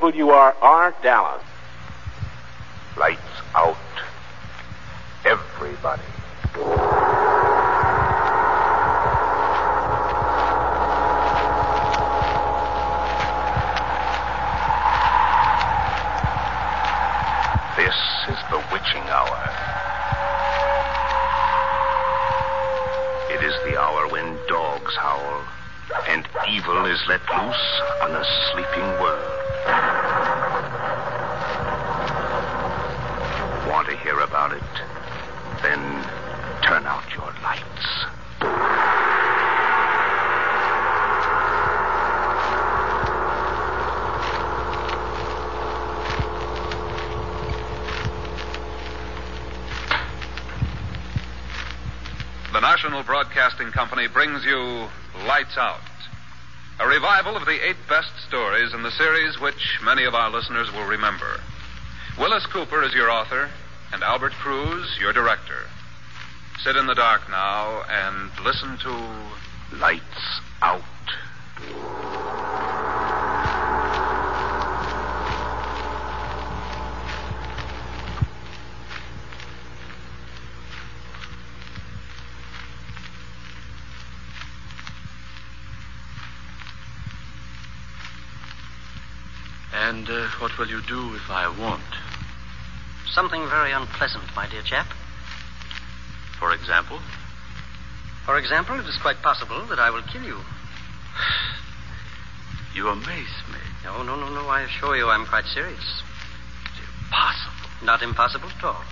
WRR Dallas. Lights out. Everybody. This is the witching hour. It is the hour when dogs howl and evil is let loose on a sleeping world. Want to hear about it? Then turn out your lights. The National Broadcasting Company brings you Lights Out, a revival of the 8 best stories in the series which many of our listeners will remember. Willis Cooper is your author, and Albert Cruz your director. Sit in the dark now and listen to Lights Out. And what will you do if I won't? Something very unpleasant, my dear chap. For example? For example, it is quite possible that I will kill you. You amaze me. No. I assure you I'm quite serious. It's impossible. Not impossible at all.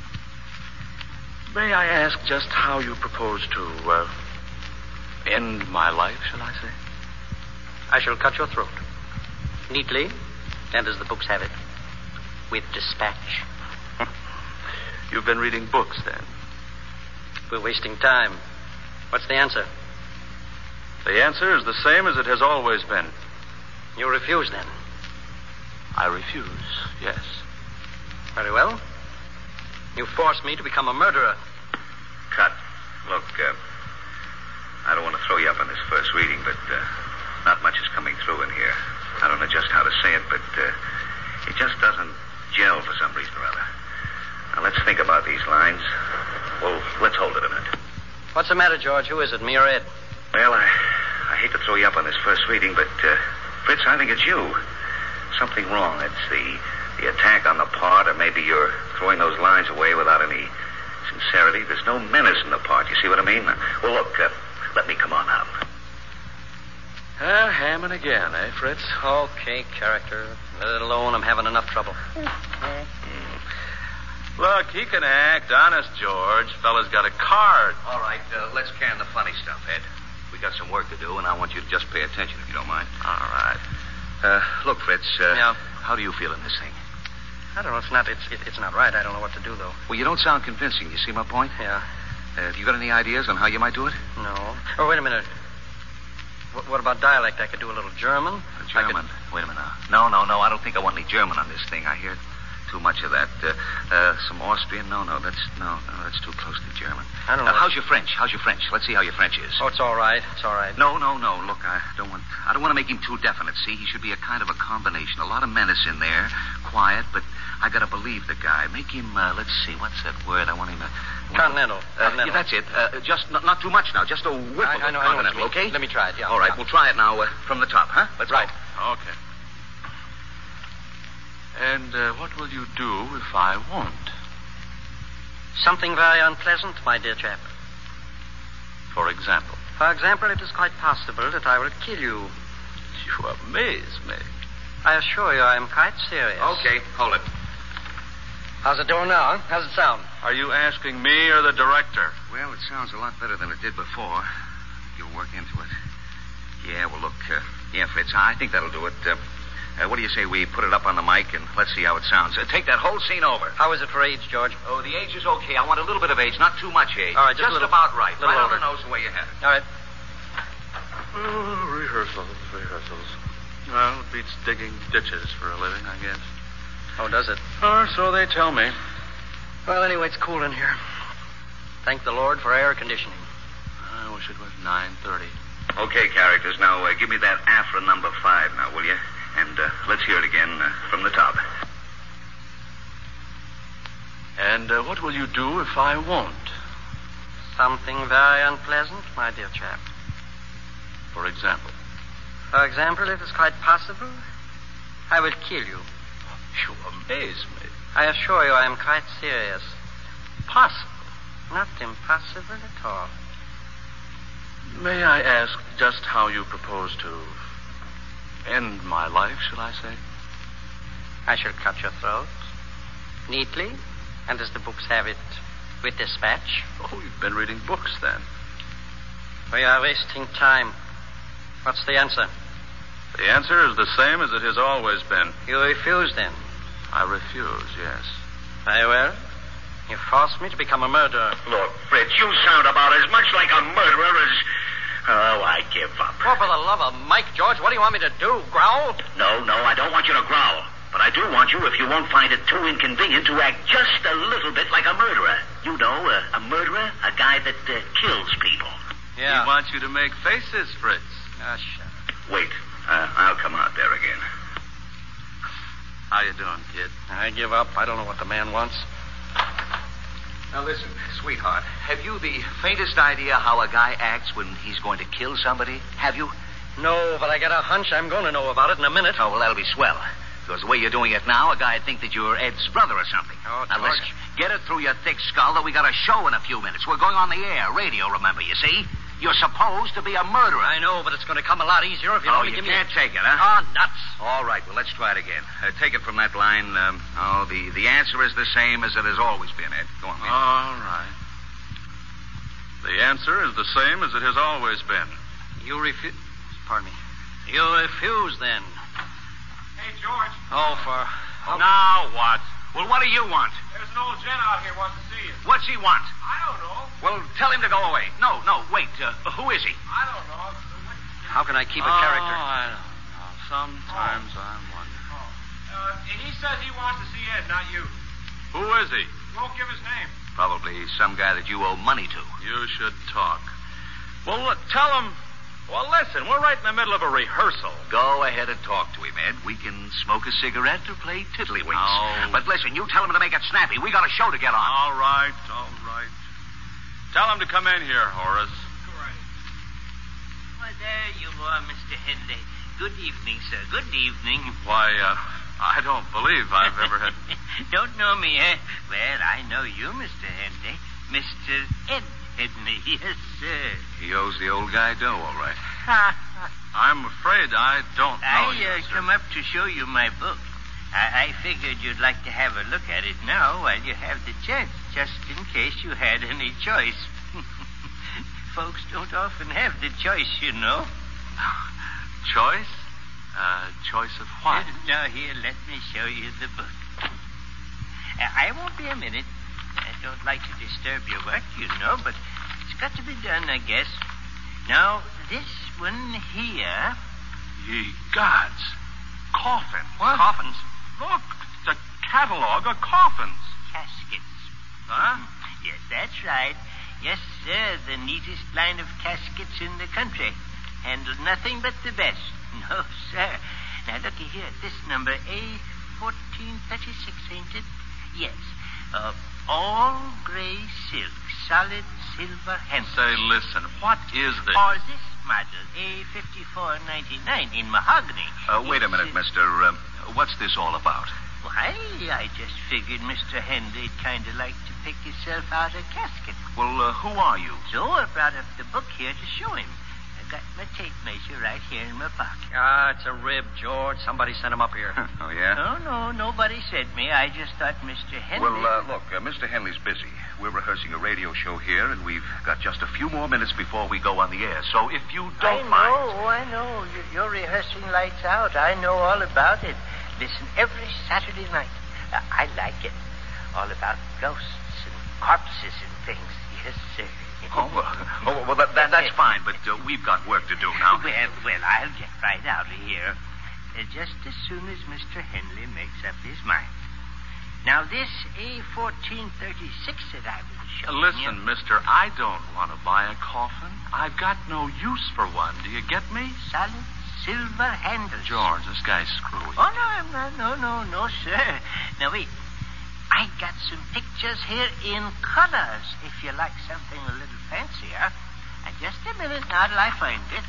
May I ask just how you propose to, end my life, shall I say? I shall cut your throat. Neatly, and as the books have it, with dispatch. You've been reading books, then? We're wasting time. What's the answer? The answer is the same as it has always been. You refuse, then? I refuse, yes. Very well. You force me to become a murderer. Cut. Look, I don't want to throw you up on this first reading, but not much is coming through in here. I don't know just how to say it, but it just doesn't gel for some reason or other. Now, let's think about these lines. Well, let's hold it a minute. What's the matter, George? Who is it, me or Ed? Well, I hate to throw you up on this first reading, but, Fritz, I think it's you. Something wrong. It's the attack on the part, or maybe you're throwing those lines away without any sincerity. There's no menace in the part. You see what I mean? Well, look, let me come on out. Hammond again, eh, Fritz? Okay, character. Let it alone. I'm having enough trouble. Look, he can act. Honest, George. Fella's got a card. All right, let's can the funny stuff, Ed. We got some work to do, and I want you to just pay attention if you don't mind. All right. Look, Fritz. Yeah? How do you feel in this thing? I don't know. It's not right. I don't know what to do, though. Well, you don't sound convincing. You see my point? Yeah. Have you got any ideas on how you might do it? No. Oh, wait a minute. What about dialect? I could do a little German. German? Wait a minute now. No. I don't think I want any German on this thing. I hear too much of that. Some Austrian? No, that's too close to German. I don't know. How's your French? Let's see how your French is. Oh, it's all right. No. Look, I don't want to make him too definite. See, he should be a kind of a combination. A lot of menace in there, quiet, but I gotta believe the guy. Make him. Let's see, what's that word? I want him. Continental. Yeah, that's it. Just not too much now. Just a whiff of I know continental. Okay. Let me try it. Yeah. All right, we'll try it now from the top, huh? Let's right. go. Okay. And what will you do if I won't? Something very unpleasant, my dear chap. For example? For example, it is quite possible that I will kill you. You amaze me. I assure you I am quite serious. Okay, hold it. How's it doing now, huh? How's it sound? Are you asking me or the director? Well, it sounds a lot better than it did before. You'll work into it. Yeah, well, look, Fritz, I think that'll do it. What do you say we put it up on the mic and let's see how it sounds? Take that whole scene over. How is it for age, George? Oh, the age is okay. I want a little bit of age, not too much age. All right, just little, about right. Right on over. the nose the way you have it. All right. Rehearsals. Well, it beats digging ditches for a living, I guess. Oh, does it? Or so they tell me. Well, anyway, it's cool in here. Thank the Lord for air conditioning. I wish it was 9:30. Okay, characters. Now, give me that Afra number 5 now, will you? And let's hear it again from the top. And what will you do if I won't? Something very unpleasant, my dear chap. For example? For example, it is quite possible I will kill you. You amaze me. I assure you I am quite serious. Possible? Not impossible at all. May I ask just how you propose to end my life, shall I say? I shall cut your throat neatly, and as the books have it, with dispatch. Oh, you've been reading books, then. We are wasting time. What's the answer? The answer is the same as it has always been. You refuse, then? I refuse, yes. Very well. You force me to become a murderer. Look, Fritz, you sound about as much like a murderer as... Oh, I give up. Oh, for the love of Mike, George, what do you want me to do? Growl? No, I don't want you to growl. But I do want you, if you won't find it too inconvenient, to act just a little bit like a murderer. You know, a murderer, a guy that kills people. Yeah. He wants you to make faces, Fritz. Shut up. Wait, I'll come out there again. How you doing, kid? I give up. I don't know what the man wants. Now listen, sweetheart, have you the faintest idea how a guy acts when he's going to kill somebody? Have you? No, but I got a hunch I'm going to know about it in a minute. Oh, well, that'll be swell. Because the way you're doing it now, a guy'd think that you're Ed's brother or something. Oh, now George. listen, get it through your thick skull that we got a show in a few minutes. We're going on the air, radio, remember, you see? You're supposed to be a murderer. I know, but it's going to come a lot easier if you Oh, only you give me... can't take it, huh? Oh, nuts. All right, well, let's try it again. Take it from that line. The answer is the same as it has always been, Ed. Go on, man. All right. The answer is the same as it has always been. You refuse... Pardon me. You refuse, then. Hey, George, Oh, for... Now what? Well, what do you want? there's an old gent out here wants to see you. What's he want? I don't know. Well, tell him to go away. No, wait. Who is he? I don't know. How can I keep a character? I don't know. Sometimes I wonder. He says he wants to see Ed, not you. Who is he? Won't give his name. Probably some guy that you owe money to. You should talk. Well, look, tell him... Well, listen, we're right in the middle of a rehearsal. Go ahead and talk to him, Ed. We can smoke a cigarette or play tiddlywinks. Oh. But listen, you tell him to make it snappy. We got a show to get on. All right. Tell him to come in here, Horace. Right. Why, there you are, Mr. Henley. Good evening, sir. Good evening. Why, I don't believe I've ever had... Don't know me, eh? Well, I know you, Mr. Henley. Mr. Ed Henley, yes, sir. He owes the old guy dough, all right. I'm afraid I don't know you, sir. Come up to show you my book. I figured you'd like to have a look at it now while you have the chance, just in case you had any choice. Folks don't often have the choice, you know. Choice? Choice of what? Now, here, let me show you the book. I won't be a minute. I don't like to disturb your work, you know, but it's got to be done, I guess. Now, this one here... Ye gods. Coffins. What? Coffins? Look, the catalog of coffins. Caskets. Huh? Yes, that's right. Yes, sir, the neatest line of caskets in the country. Handled nothing but the best. No, sir. Now, looky here. This number, A1436, ain't it? Yes. All gray silk, solid silver handles. Say, listen, what is this? Or this model, A5499 in mahogany. Wait a It's, minute, mister. What's this all about? Why, I just figured Mr. Henley'd kind of like to pick himself out a casket. Well, who are you? So I brought up the book here to show him. I got my tape measure right here in my pocket. It's a rib, George. Somebody sent him up here. Oh, yeah? No, nobody sent me. I just thought Mr. Henley... Well, look, Mr. Henley's busy. We're rehearsing a radio show here, and we've got just a few more minutes before we go on the air. So if you don't mind... I know. You're rehearsing Lights Out. I know all about it. Listen, every Saturday night. I like it. All about ghosts and corpses and things. Yes, sir. Well, that's fine, but we've got work to do now. Well, I'll get right out of here. Just as soon as Mr. Henley makes up his mind. Now, this A1436 that I will show Listen, you... mister, I don't want to buy a coffin. I've got no use for one. Do you get me? Solid silver handles. George, this guy's screwy. Oh, no, I'm not. No, sir. Now, wait. I got some pictures here in colors, if you like something a little fancier. And just a minute now till I find it.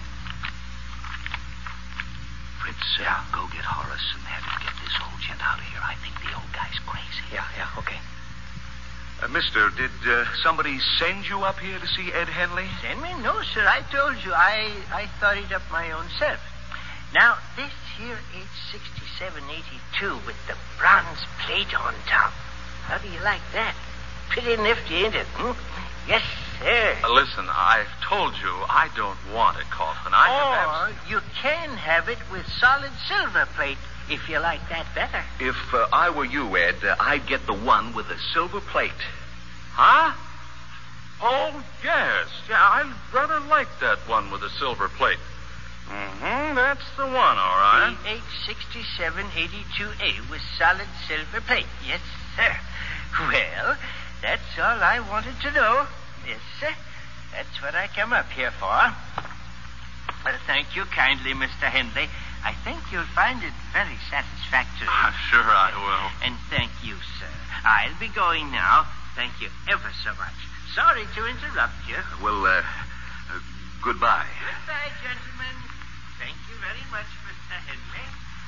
Fritz, go get Horace and have him get this old gent out of here. I think the old guy's crazy. Yeah, okay. Mister, did somebody send you up here to see Ed Henley? Send me? No, sir. I told you I thought it up my own self. Now, this here is 6782 with the bronze plate on top. How do you like that? Pretty nifty, ain't it? Yes, sir. Listen, I've told you I don't want a coffin. Or you can have it with solid silver plate, if you like that better. If I were you, Ed, I'd get the one with the silver plate. Huh? Oh, yes. Yeah, I'd rather like that one with the silver plate. Mm-hmm, that's the one, all right. CH6782A with solid silver plate. Yes, sir. Well, that's all I wanted to know. Yes, sir. That's what I come up here for. Well, thank you kindly, Mr. Henley. I think you'll find it very satisfactory. Sure I will. And thank you, sir. I'll be going now. Thank you ever so much. Sorry to interrupt you. Well, goodbye. Goodbye, gentlemen. Thank you very much, Mr. Henley.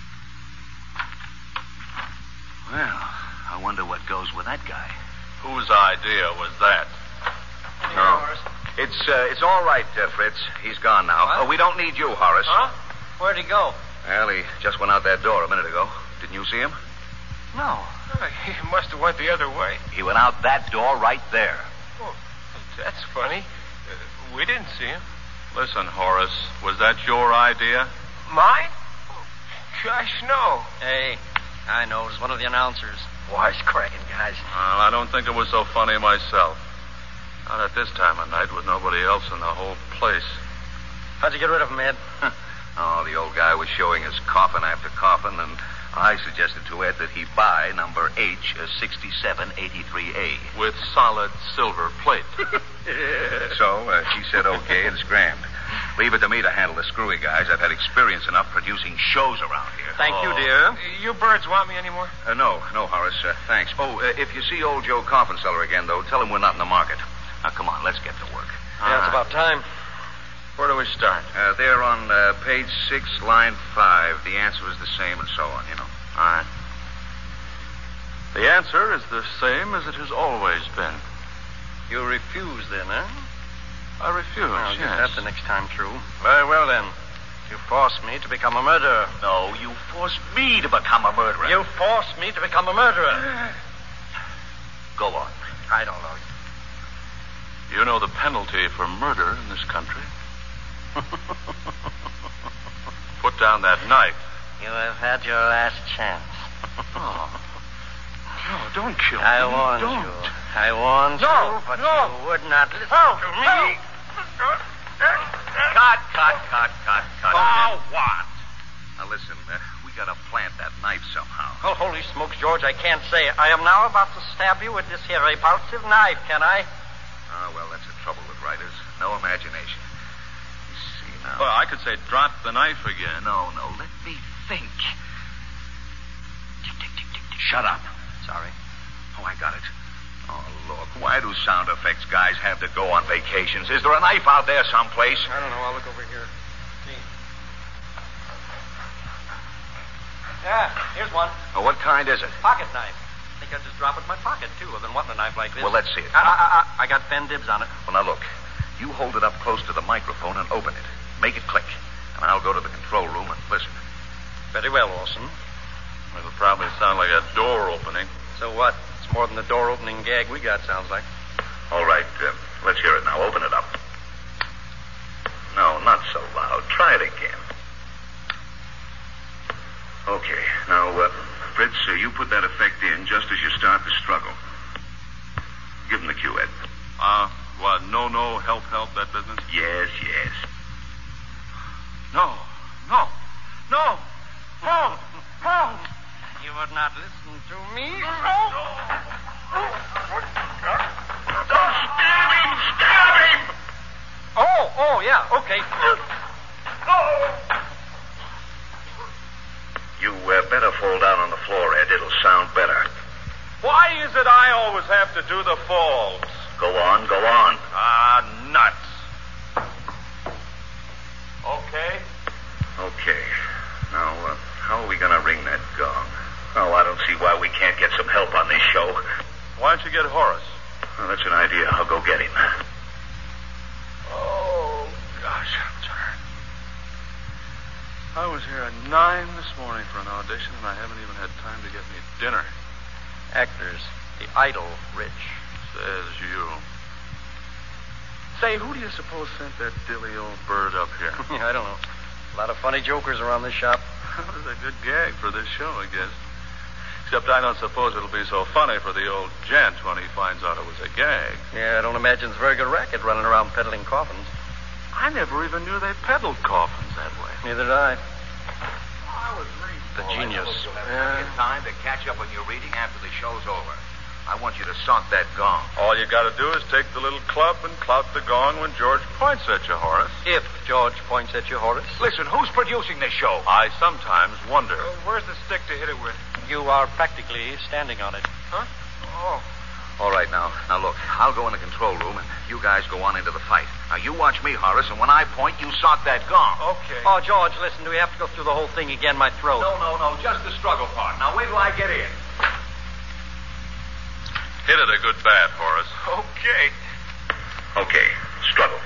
Well, I wonder what goes with that guy. Whose idea was that? No. It's all right, Fritz. He's gone now. What? Oh, we don't need you, Horace. Huh? Where'd he go? Well, he just went out that door a minute ago. Didn't you see him? No. He must have went the other way. He went out that door right there. Oh, that's funny. We didn't see him. Listen, Horace, was that your idea? Mine? Gosh, no. Hey, I know. It was one of the announcers. Wisecracking guys. Well, I don't think it was so funny myself. Not at this time of night with nobody else in the whole place. How'd you get rid of him, Ed? Oh, the old guy was showing us coffin after coffin, and I suggested to Ed that he buy number H6783A. With solid silver plate. So he said okay and scrammed. Leave it to me to handle the screwy guys. I've had experience enough producing shows around here. Thank you, dear. You birds want me anymore? No, Horace. Thanks. Oh, if you see old Joe Coffin Seller again, though, tell him we're not in the market. Now, come on, let's get to work. Yeah, it's about time. Where do we start? There on page 6, line 5. The answer is the same and so on, you know. All right. The answer is the same as it has always been. You refuse, then, huh? I refuse, I'll get yes. that the next time through. Very well, then. You forced me to become a murderer. No, you forced me to become a murderer. You forced me to become a murderer. Go on. I don't know. You know the penalty for murder in this country? Put down that knife. You have had your last chance. Oh. No, don't kill me. I warned don't. you. I warned you, but you would not listen to me. Cut. Oh, what? Now, listen, we gotta plant that knife somehow. Oh, holy smokes, George, I can't say. I am now about to stab you with this here repulsive knife, can I? Oh, well, that's the trouble with writers. No imagination. You see now. Well, I could say drop the knife again. No, let me think. Tick, tick, tick, tick, tick. Shut up. Sorry. Oh, I got it. Oh, look, why do sound effects guys have to go on vacations? Is there a knife out there someplace? I don't know. I'll look over here. See. Yeah, here's one. Oh, what kind is it? Pocket knife. I think I'd just drop it in my pocket, too. I've been wanting a knife like this. Well, let's see it. I got pen dibs on it. Well, now, look. You hold it up close to the microphone and open it. Make it click. And I'll go to the control room and listen. Very well, Orson. It'll probably sound like a door opening. So what? It's more than the door-opening gag we got, sounds like. All right, let's hear it now. Open it up. No, not so loud. Try it again. Okay. Now, Fritz, you put that effect in just as you start the struggle. Give him the cue, Ed. What? No, help, that business? Yes. No. You would not listen to me? Stab him! Oh, yeah, okay. better fall down on the floor, Ed. It'll sound better. Why is it I always have to do the falls? Go on, go on. Ah, nuts. Okay. Okay. Now, how are we going to ring that gong? Oh, I don't see why we can't get some help on this show. Why don't you get Horace? Well, that's an idea. I'll go get him. Oh, gosh, I'm tired. I was here at 9 this morning for an audition, and I haven't even had time to get me dinner. Actors, the idol, Rich. Says you. Say, who do you suppose sent that dilly old bird up here? I don't know. A lot of funny jokers around this shop. That was a good gag for this show, I guess. Except I don't suppose it'll be so funny for the old gent when he finds out it was a gag. Yeah, I don't imagine it's a very good racket running around peddling coffins. I never even knew they peddled coffins that way. Neither did I. I was reading. The genius. You'll have plenty of time to catch up on your reading after the show's over. I want you to sock that gong. All you got to do is take the little club and clout the gong when George points at you, Horace. If George points at you, Horace. Listen, who's producing this show? I sometimes wonder. Where's the stick to hit it with? You are practically standing on it. Huh? Oh. All right, now look, I'll go in the control room, and you guys go on into the fight. Now, you watch me, Horace, and when I point, you sock that gong. Okay. Oh, George, listen, do we have to go through the whole thing again? My throat. No, just the struggle part. Now, wait till I get in. Hit it a good bat, Horace. Okay. Okay, struggle.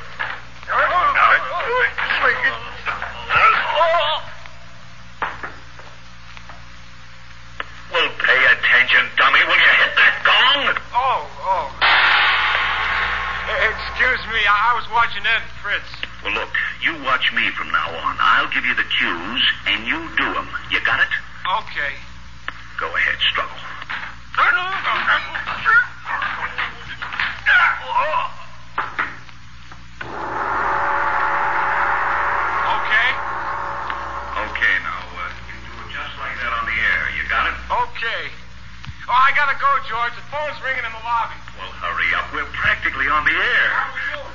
Well, pay attention, dummy. Will you hit that gong? Oh. Excuse me, I was watching Ed and Fritz. Well, look, you watch me from now on. I'll give you the cues, and you do them. You got it? Okay. Go ahead, struggle. Okay, now, you do it just like that on the air. You got it? Okay. Oh, I gotta go, George. The phone's ringing in the lobby. Well, hurry up. We're practically on the air. How are we doing?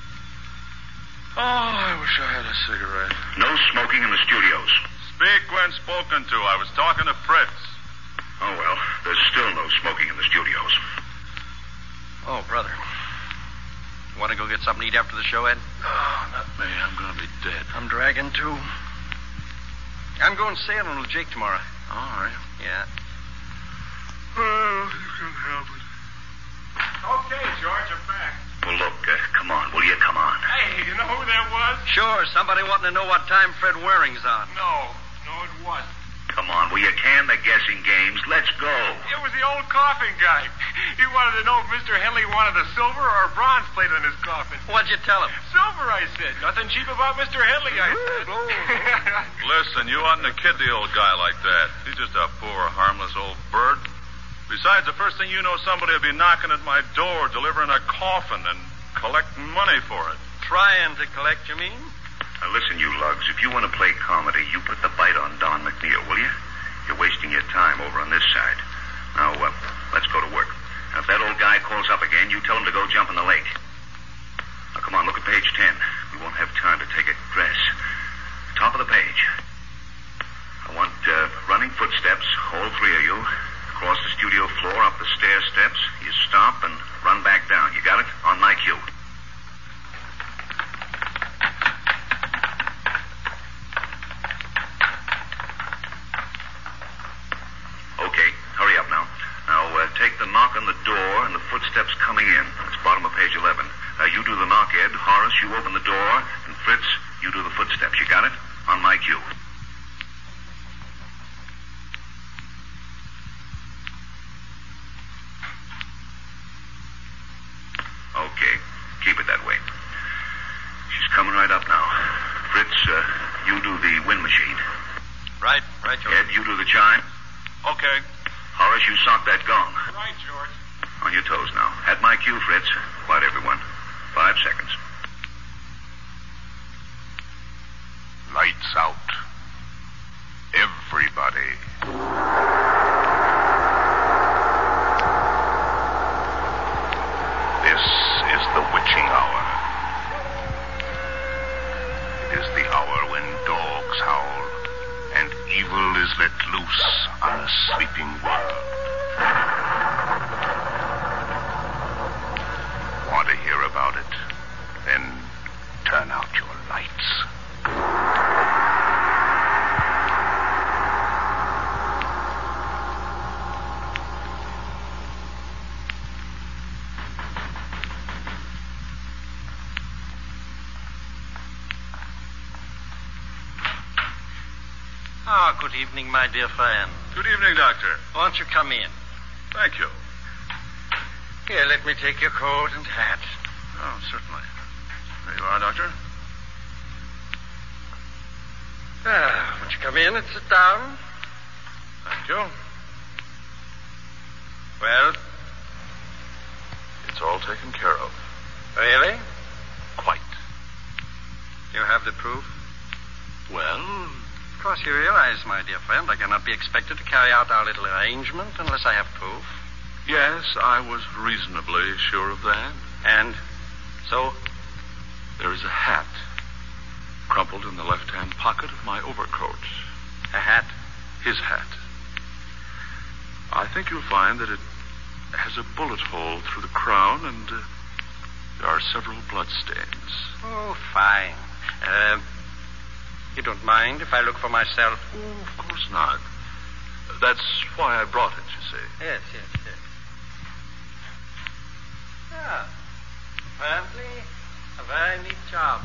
Oh, I wish I had a cigarette. No smoking in the studios. Speak when spoken to. I was talking to Fritz. Oh, well, there's still no smoking in the studios. Oh, brother. Want to go get something to eat after the show, Ed? Oh, not me. I'm going to be dead. I'm dragging, too. I'm going sailing with Jake tomorrow. All right. Yeah. Oh, you can help it. Okay, George, I'm back. Well, look, come on. Will you come on? Hey, you know who that was? Sure, somebody wanting to know what time Fred Waring's on. No, it wasn't. Come on. Will you can the guessing games? Let's go. It was the old coffin guy. He wanted to know if Mr. Henley wanted a silver or a bronze plate on his coffin. What'd you tell him? Silver, I said. Nothing cheap about Mr. Henley, I said. Listen, you oughtn't to kid the old guy like that. He's just a poor, harmless old bird. Besides, the first thing you know, somebody will be knocking at my door, delivering a coffin, and collecting money for it. Trying to collect, you mean? Now, listen, you lugs. If you want to play comedy, you put the bite on Don McNeil, will you? You're wasting your time over on this side. Now, let's go to work. Now, if that old guy calls up again, you tell him to go jump in the lake. Now, come on, look at page 10. We won't have time to take a dress. Top of the page. I want running footsteps, all three of you. Across the studio floor, up the stair steps. You stop and run back down. You got it? On my cue. Okay, hurry up now. Now, take the knock on the door and the footsteps coming in. That's bottom of page 11. You do the knock, Ed. Horace, you open the door. And Fritz, you do the footsteps. You got it? On my cue. Okay, keep it that way. She's coming right up now. Fritz, you do the wind machine. Right, George. Ed, you do the chime. Okay. Horace, you sock that gong. Right, George. On your toes now. At my cue, Fritz. Quiet, everyone. 5 seconds. Lights out. Everybody. This is the witching hour. It is the hour when dogs howl and evil is let loose witching world. Want to hear about it? Then turn out your lights. Good evening, my dear friend. Good evening, Doctor. Won't you come in? Thank you. Here, let me take your coat and hat. Oh, certainly. There you are, Doctor. Won't you come in and sit down? Thank you. Well, It's all taken care of. really? Quite. You have the proof? Well, Of course, you realize, my dear friend, I cannot be expected to carry out our little arrangement unless I have proof. yes, I was reasonably sure of that. And so, There is a hat crumpled in the left-hand pocket of my overcoat. a hat. His hat. I think you'll find that it has a bullet hole through the crown, and there are several bloodstains. Oh, fine. You don't mind if I look for myself? Oh, of course not. That's why I brought it, you see. Yes. Apparently, a very neat job.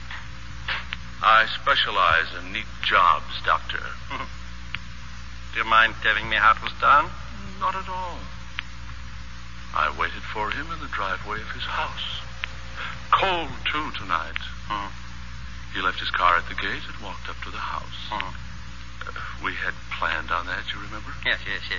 I specialize in neat jobs, Doctor. Do you mind telling me how it was done? Not at all. I waited for him in the driveway of his house. Cold, too, tonight. He left his car at the gate and walked up to the house. We had planned on that, you remember? Yes.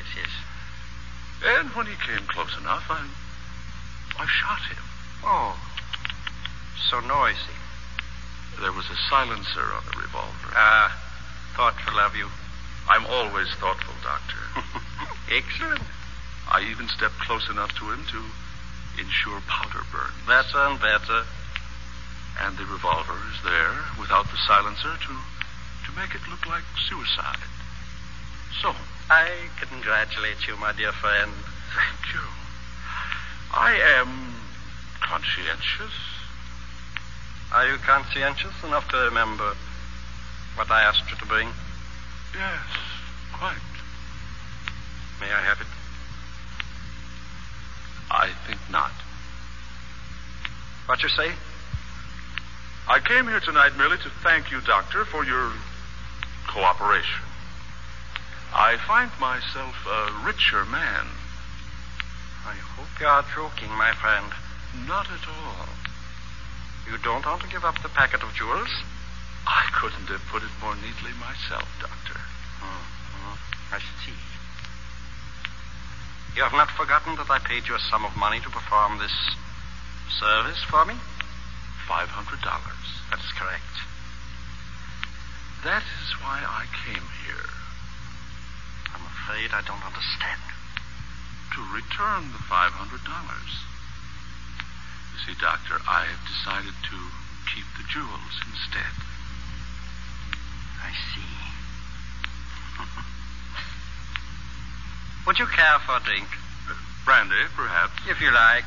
And when he came close enough, I shot him. Oh, so noisy. There was a silencer on the revolver. Thoughtful of you. I'm always thoughtful, Doctor. Excellent. I even stepped close enough to him to ensure powder burns. Better and better. And the revolver is there without the silencer to make it look like suicide. So, I congratulate you, my dear friend. thank you. I am conscientious. Are you conscientious enough to remember what I asked you to bring? Yes, quite. May I have it? I think not. What you say? I came here tonight merely to thank you, Doctor, for your cooperation. I find myself a richer man. I hope you are joking, my friend. Not at all. You don't want to give up the packet of jewels? I couldn't have put it more neatly myself, Doctor. I see. You have not forgotten that I paid you a sum of money to perform this service for me? $500. That is correct. That is why I came here. I'm afraid I don't understand. To return the $500. You see, Doctor, I have decided to keep the jewels instead. I see. Would you care for a drink? Brandy, perhaps. If you like.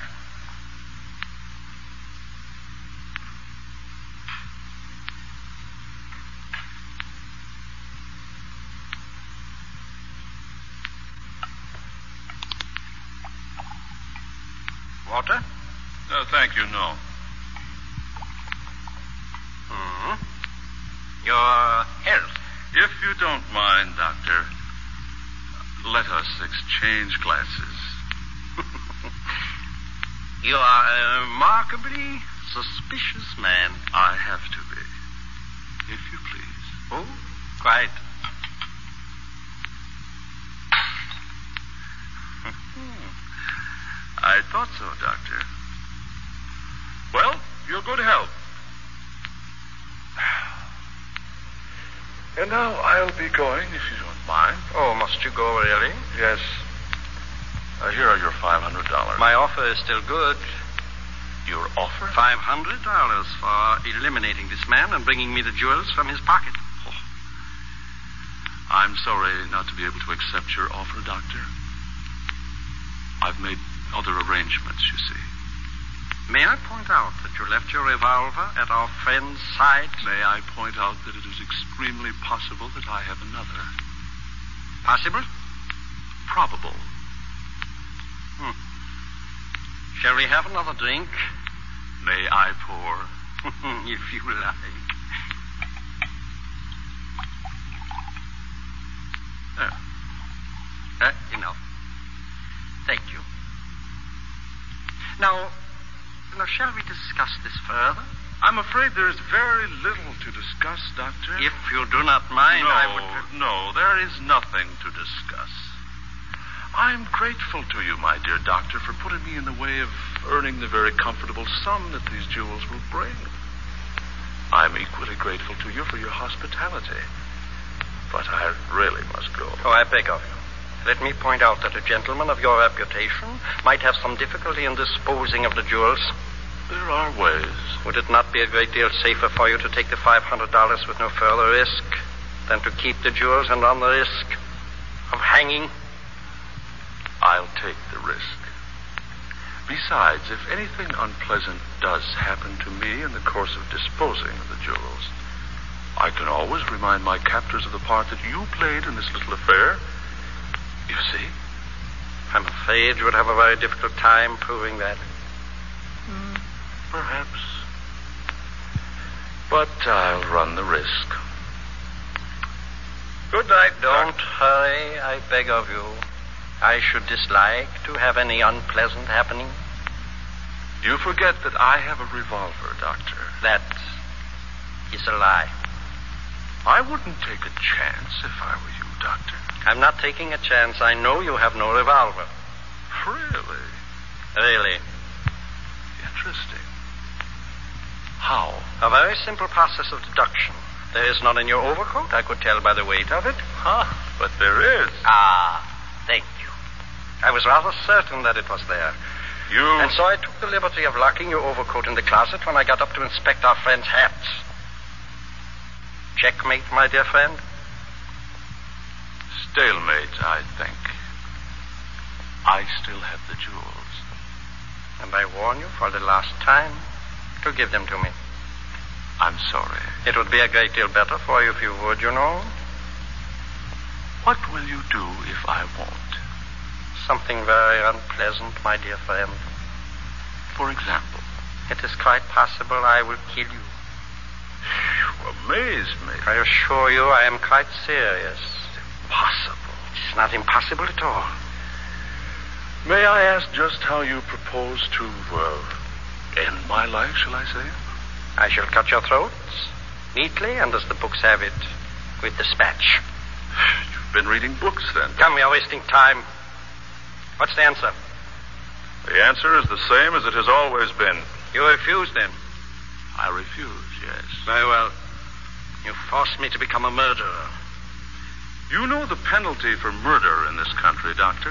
Water? Thank you, no. Your health. If you don't mind, Doctor, let us exchange glasses. You are a remarkably suspicious man. I have to be. If you please. Oh, quite. I thought so, Doctor. Well, your good health. And now I'll be going, if you don't mind. Oh, must you go, really? Yes. Here are your $500. My offer is still good. Your offer? $500 for eliminating this man and bringing me the jewels from his pocket. I'm sorry not to be able to accept your offer, Doctor. I've made other arrangements, you see. May I point out that you left your revolver at our friend's side? May I point out that it is extremely possible that I have another. Possible? Probable. Shall we have another drink? May I pour? If you like. Enough. Thank you. Now, shall we discuss this further? I'm afraid there's very little to discuss, Doctor. If you do not mind, I would... No, there is nothing to discuss. I'm grateful to you, my dear doctor, for putting me in the way of earning the very comfortable sum that these jewels will bring. I'm equally grateful to you for your hospitality. But I really must go. Oh, I beg of you. Let me point out that a gentleman of your reputation might have some difficulty in disposing of the jewels. There are ways. Would it not be a great deal safer for you to take the $500 with no further risk than to keep the jewels and run the risk of hanging? I'll take the risk. Besides, if anything unpleasant does happen to me in the course of disposing of the jewels, I can always remind my captors of the part that you played in this little affair. You see? I'm afraid you would have a very difficult time proving that. Perhaps. But I'll run the risk. Good night. Don't hurry, I beg of you. I should dislike to have any unpleasant happening. You forget that I have a revolver, Doctor. That is a lie. I wouldn't take a chance if I were you, Doctor. I'm not taking a chance. I know you have no revolver. Really? Really. Interesting. How? A very simple process of deduction. There is none in your overcoat. I could tell by the weight of it. But there is. Thank you. I was rather certain that it was there. And so I took the liberty of locking your overcoat in the closet when I got up to inspect our friend's hats. Checkmate, my dear friend. Stalemate, I think. I still have the jewels. And I warn you for the last time to give them to me. I'm sorry. It would be a great deal better for you if you would, you know. What will you do if I won't? Something very unpleasant, my dear friend. For example? It is quite possible I will kill you. You amaze me. I assure you I am quite serious. Impossible. It's not impossible at all. May I ask just how you propose to end my life, shall I say? I shall cut your throats neatly and, as the books have it, with dispatch. You've been reading books, then? Come, we are wasting time. What's the answer? The answer is the same as it has always been. You refuse, then? I refuse, yes. Very well. You forced me to become a murderer. You know the penalty for murder in this country, Doctor?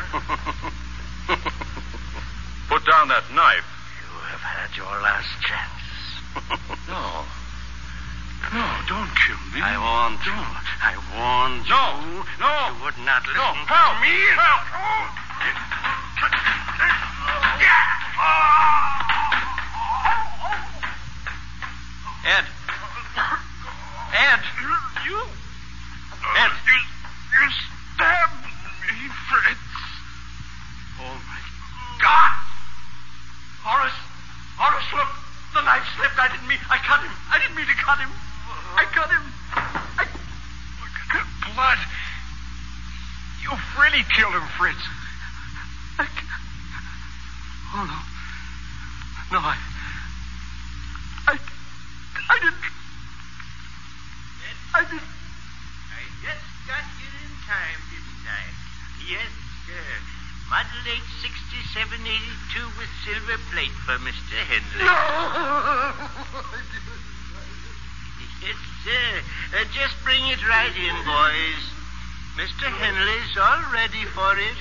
Put down that knife. You have had your last chance. No. No, don't kill me. I warned you. I warned you. No. You would not listen to me. Help. Ed. Ed. You. Ed. You stabbed me, Fritz. Oh, my God. Horace, look. The knife slipped. I didn't mean to cut him. I cut him. Look at that blood. You've really killed him, Fritz. Oh, no. No, I didn't. I didn't. I just got here in time, didn't I? Yes, sir. Model 86782 with silver plate for Mr. Henley. No! Yes, sir. Just bring it right in, boys. Mr. Henley's all ready for it.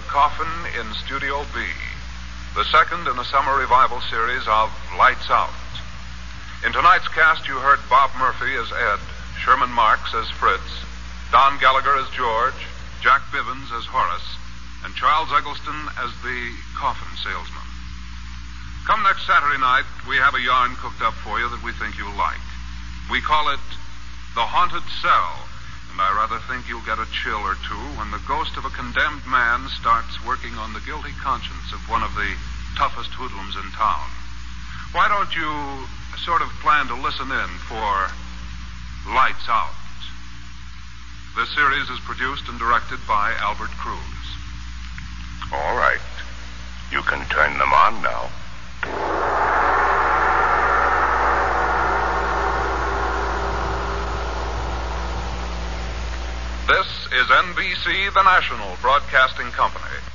Coffin in Studio B, the second in a summer revival series of Lights Out. In tonight's cast, you heard Bob Murphy as Ed, Sherman Marks as Fritz, Don Gallagher as George, Jack Bivens as Horace, and Charles Eggleston as the coffin salesman. Come next Saturday night, we have a yarn cooked up for you that we think you'll like. We call it The Haunted Cell, and I rather think you'll get a chill or two when the ghost of a condemned man starts working on the guilty conscience of one of the toughest hoodlums in town. Why don't you sort of plan to listen in for Lights Out? This series is produced and directed by Albert Cruz. All right. You can turn them on now. This is NBC, the national broadcasting company.